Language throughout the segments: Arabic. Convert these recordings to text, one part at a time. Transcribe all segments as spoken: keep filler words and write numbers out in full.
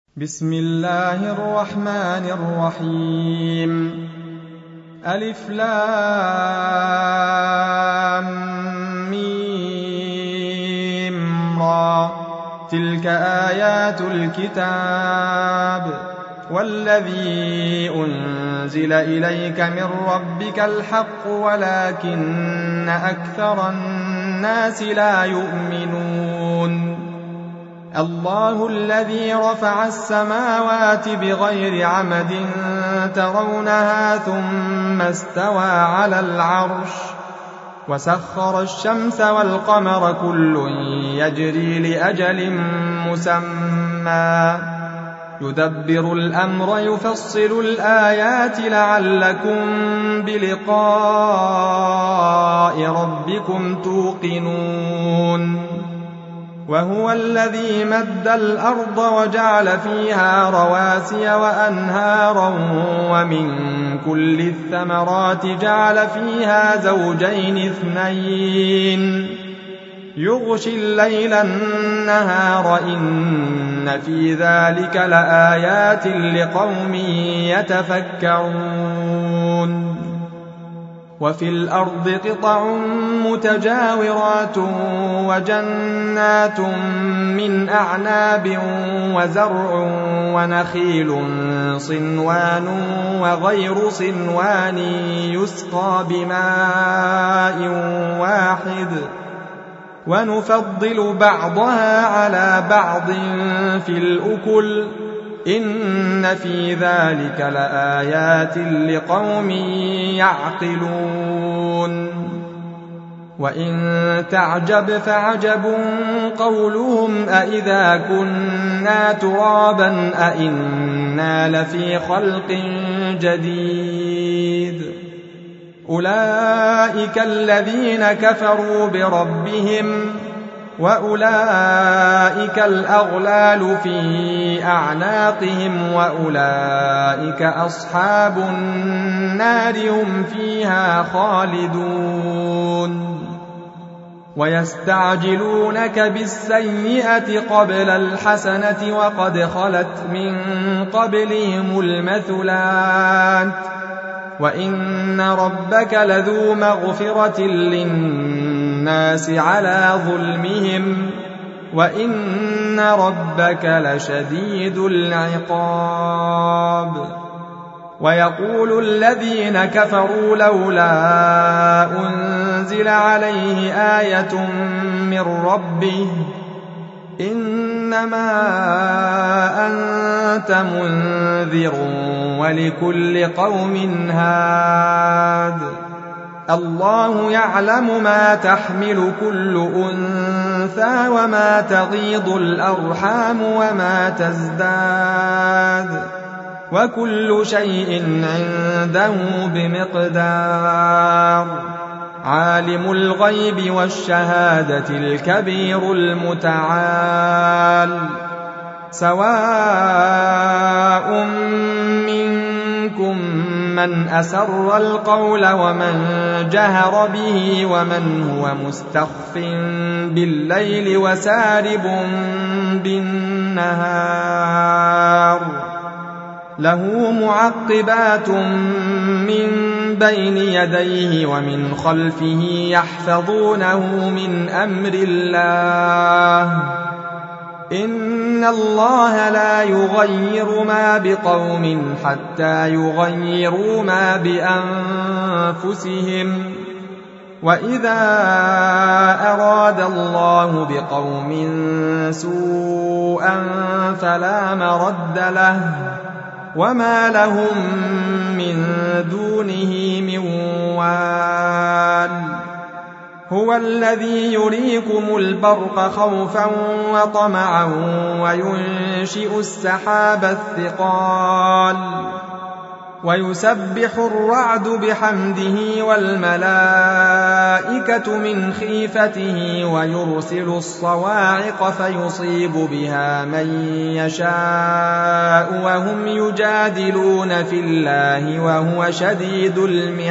بسم الله الرحمن الرحيم. ألف لام ميم را. تلك آيات الكتاب والذي أنزل إليك من ربك الحق ولكن أكثر الناس لا يؤمنون. الله الذي رفع السماوات بغير عمد ترونها ثم استوى على العرش وسخر الشمس والقمر كل يجري لأجل مسمى يدبر الأمر يفصل الآيات لعلكم بلقاء ربكم توقنون. وهو الذي مد الأرض وجعل فيها رواسي وأنهارا ومن كل الثمرات جعل فيها زوجين اثنين يغشي الليل النهار إن في ذلك لآيات لقوم يتفكرون. وفي الأرض قطع متجاورات وجنات من أعناب وزرع ونخيل صنوان وغير صنوان يسقى بماء واحد ونفضل بعضها على بعض في الأكل إن في ذلك لآيات لقوم يعقلون. وإن تعجب فعجب قولهم أإذا كنا ترابا أإنا لفي خلق جديد. أولئك الذين كفروا بربهم وأولئك الأغلال في أعناقهم وأولئك أصحاب النار هم فيها خالدون. ويستعجلونك بالسيئة قبل الحسنة وقد خلت من قبلهم المثلات وإن ربك لذو مغفرة للناس على ظلمهم وإن ربك لشديد العقاب. ويقول الذين كفروا لولا أنزل عليه آية من ربه إنما أنت منذر ولكل قوم هاد. الله يعلم ما تحمل كل أنثى وما تغيض الأرحام وما تزداد وكل شيء عنده بمقدار. عالم الغيب والشهادة الكبير المتعال. سواء منكم من أسر القول ومن جهر به ومن هو مستخف بالليل وسارب بالنهار. له معقبات من بين يديه ومن خلفه يحفظونه من أمر الله. إن الله لا يغير ما بقوم حتى يغيروا ما بأنفسهم وإذا أراد الله بقوم سوءا فلا مرد له وما لهم من دونه من وال. هو الذي يريكم البرق خوفا وطمعا وينشئ السحاب الثقال ويسبح الرعد بحمده والملائكة من خيفته ويرسل الصواعق فيصيب بها من يشاء وهم يجادلون في الله وهو شديد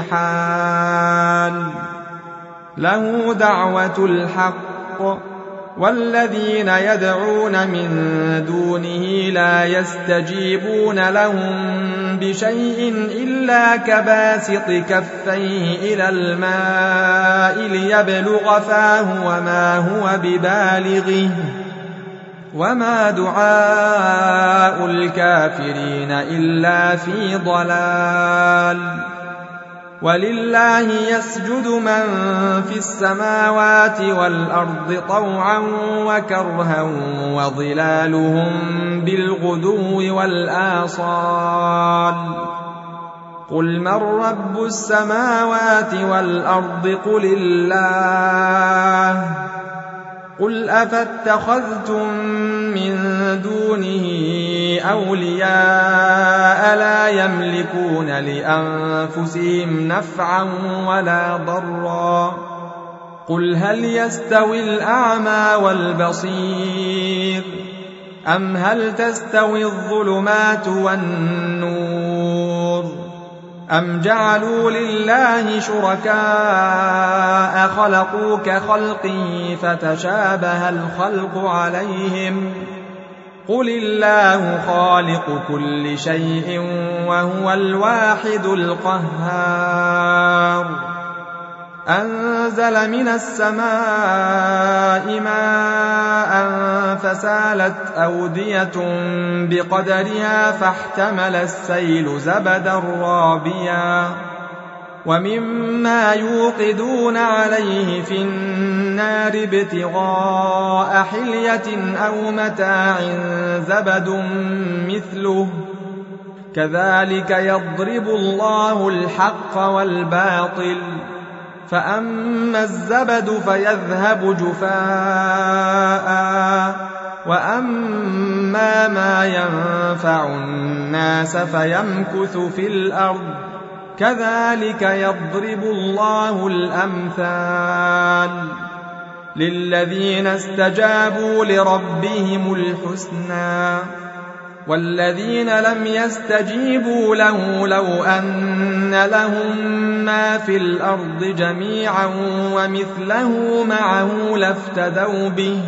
المحال. له دعوة الحق والذين يدعون من دونه لا يستجيبون لهم بشيء إلا كباسط كفيه إلى الماء ليبلغ فاه وما هو ببالغه وما دعاء الكافرين إلا في ضلال. ولله يسجد من في السماوات والأرض طوعا وكرها وظلالهم بالغدو والآصال. قل من رب السماوات والأرض قل الله. قل أفاتخذتم من دونه أولياء لا يملكون لأنفسهم نفعا ولا ضرا. قل هل يستوي الأعمى والبصير أم هل تستوي الظلمات والنور أم جعلوا لله شركاء خلقوا كخلقه فتشابه الخلق عليهم. قل الله خالق كل شيء وهو الواحد القهار. أنزل من السماء ماء فسالت أودية بقدرها فاحتمل السيل زبدا رابيا ومما يوقدون عليه في النار ابتغاء حلية أو متاع زبد مثله كذلك يضرب الله الحق والباطل. فأما الزبد فيذهب جفاء وأما ما ينفع الناس فيمكث في الأرض كذلك يضرب الله الأمثال. للذين استجابوا لربهم الحسنى والذين لم يستجيبوا له لو أن لهم ما في الأرض جميعا ومثله معه لافتدوا به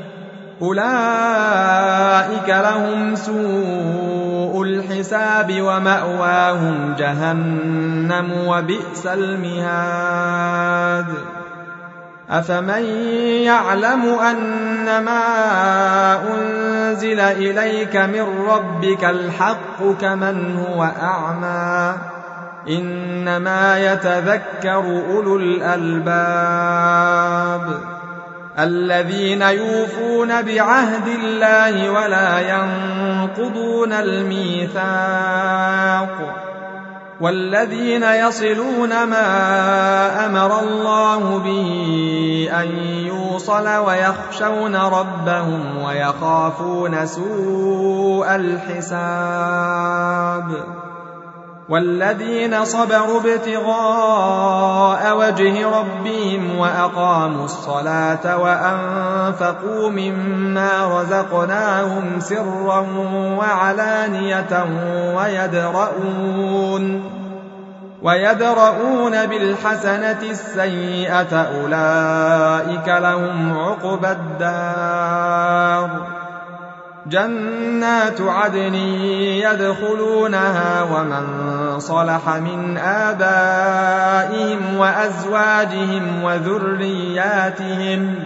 أولئك لهم سوء الحساب ومأواهم جهنم وبئس المهاد. أفمن يعلم أنما أنزل إليك من ربك الحق كمن هو أعمى إنما يتذكر أولو الألباب الذين يوفون بعهد الله ولا ينقضون الميثاق والذين يصلون ما أمر الله به أن يوصل ويخشون ربهم ويخافون سوء الحساب. والذين صبروا ابتغاء وجه ربهم وأقاموا الصلاة وأنفقوا مما رزقناهم سرا وعلانية ويدرؤون ويدرؤون بالحسنة السيئة أولئك لهم عقبى الدار. جنات عدن يدخلونها ومن صلح من آبائهم وأزواجهم وذرياتهم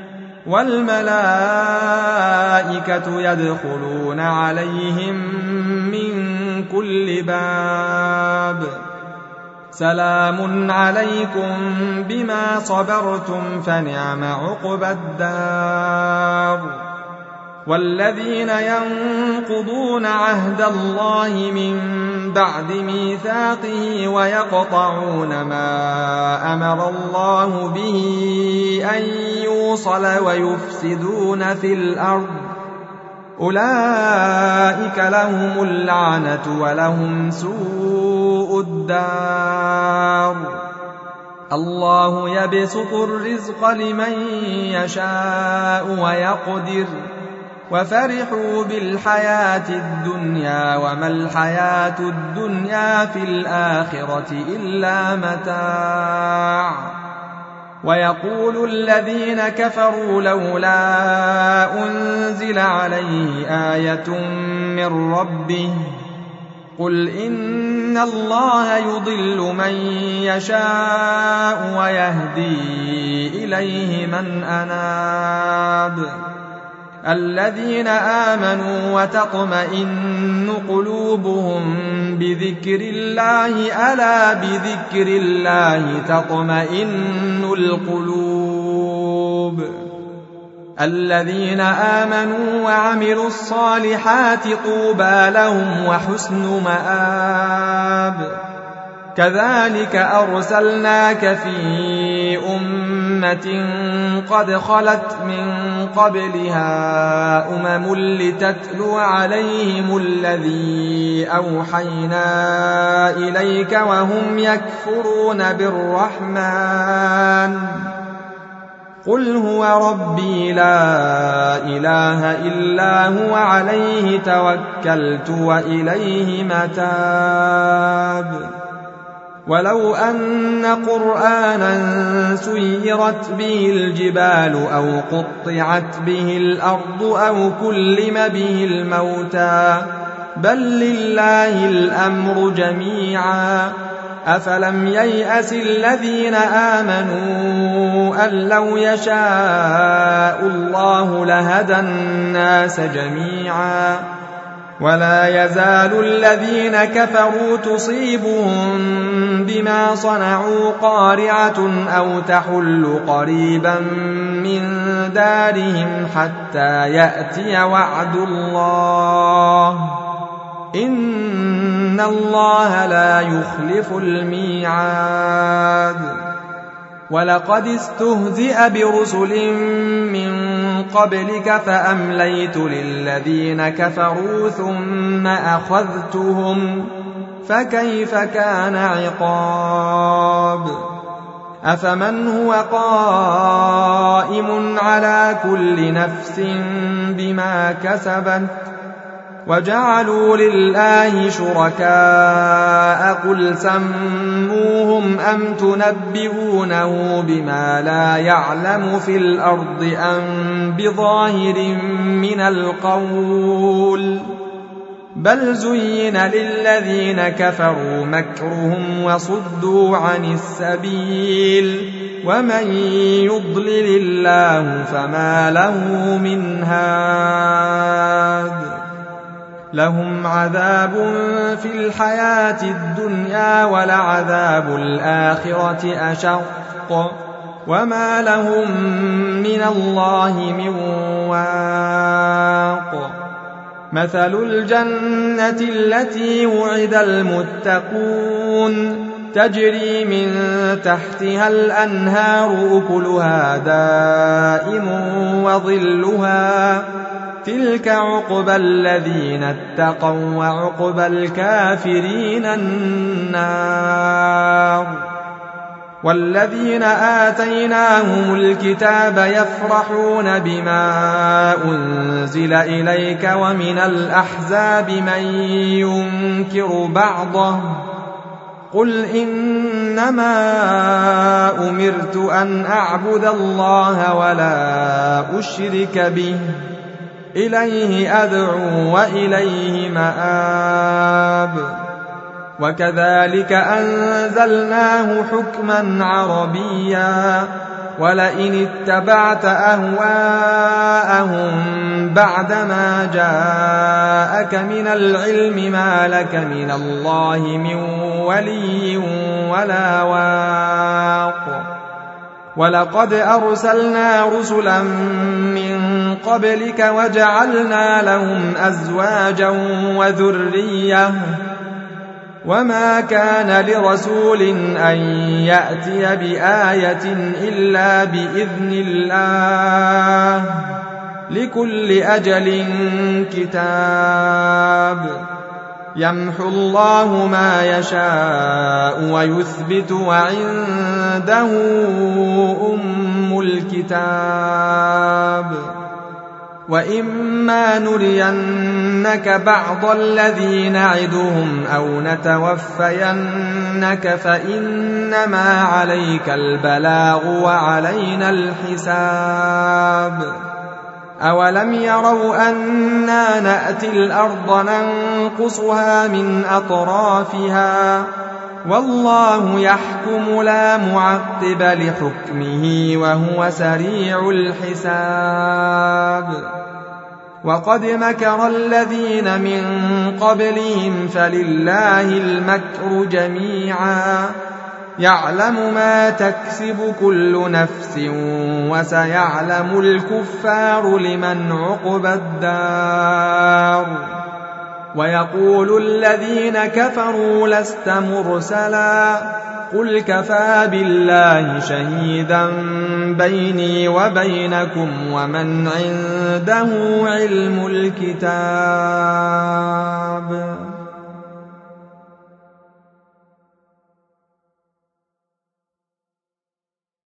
والملائكة يدخلون عليهم من كل باب سلام عليكم بما صبرتم فنعم عقبى الدار. والذين ينقضون عهد الله من بعد ميثاقه ويقطعون ما أمر الله به أن يوصل ويفسدون في الأرض أولئك لهم اللعنة ولهم سوء الدار. الله يبسط الرزق لمن يشاء ويقدر وفرحوا بالحياة الدنيا وما الحياة الدنيا في الآخرة إلا متاع ويقول الذين كفروا لولا أنزل عليه آية من ربه قل إن الله يضل من يشاء ويهدي إليه من أناب الذين آمنوا وتطمئن قلوبهم بذكر الله ألا بذكر الله تطمئن القلوب الذين آمنوا وعملوا الصالحات طوبى لهم وحسن مآب كذلك أرسلناك في أمة قد خلت من قبلها أمم لتتلو عليهم الذي أوحينا إليك وهم يكفرون بالرحمن قل هو ربي لا إله إلا هو عليه توكلت وإليه متاب ولو أن قرآنا سيرت به الجبال أو قطعت به الأرض أو كلم به الموتى بل لله الأمر جميعا أفلم ييأس الذين آمنوا أن لو يشاء الله لهدى الناس جميعا ولا يزال الذين كفروا تصيبهم بما صنعوا قارعة أو تحل قريبا من دارهم حتى يأتي وعد الله إن الله لا يخلف الميعاد ولقد استهزئ برسل من قبلك فأمليت للذين كفروا ثم أخذتهم فكيف كان عقاب أفمن هو قائم على كل نفس بما كسبت وجعلوا لله شركاء قل سموهم أم تنبئونه بما لا يعلم في الأرض أم بظاهر من القول بل زين للذين كفروا مكرهم وصدوا عن السبيل ومن يضلل الله فما له من هاد لهم عذاب في الحياة الدنيا ولعذاب الآخرة أشق وما لهم من الله من واق مثل الجنة التي وعد المتقون تجري من تحتها الأنهار أكلها دائم وظلها تلك عقبى الذين اتقوا وعقبى الكافرين النار والذين آتيناهم الكتاب يفرحون بما أنزل إليك ومن الأحزاب من ينكر بعضه قل إنما أمرت أن أعبد الله ولا أشرك به إليه أدعو وإليه مآب وكذلك أنزلناه حكما عربيا ولئن اتبعت أهواءهم بعدما جاءك من العلم ما لك من الله من ولي ولا واق ولقد أرسلنا رسلا من قبلك وجعلنا لهم أزواجا وذرية وما كان لرسول أن يأتي بآية إلا بإذن الله لكل أجل كتاب يمحو الله ما يشاء ويثبت وعنده أم الكتاب وإما نرين نُرِيَنَّكَ بَعْضَ الَّذِي نَعِدُهُمْ أَوْ نَتَوَفَّيَنَّكَ فَإِنَّمَا عَلَيْكَ الْبَلَاغُ وَعَلَيْنَا الْحِسَابُ أَوَلَمْ يَرَوْا أَنَّا نَأْتِي الْأَرْضَ نَنقُصُهَا مِنْ أَطْرَافِهَا وَاللَّهُ يَحْكُمُ لَا مُعَقِّبَ لِحُكْمِهِ وَهُوَ سَرِيعُ الْحِسَابِ وَقَدْ مَكَرَ الَّذِينَ مِنْ قَبْلِهِمْ فَلِلَّهِ الْمَكْرُ جَمِيعًا يَعْلَمُ مَا تَكْسِبُ كُلُّ نَفْسٍ وَسَيَعْلَمُ الْكُفَّارُ لِمَنْ عُقْبَى الدَّارِ وَيَقُولُ الَّذِينَ كَفَرُوا لَسْتَ مُرْسَلًا قُلْ كَفَى بِاللَّهِ شَهِيدًا بَيْنِي وَبَيْنَكُمْ وَمَنْ عِندَهُ عِلْمُ الْكِتَابِ.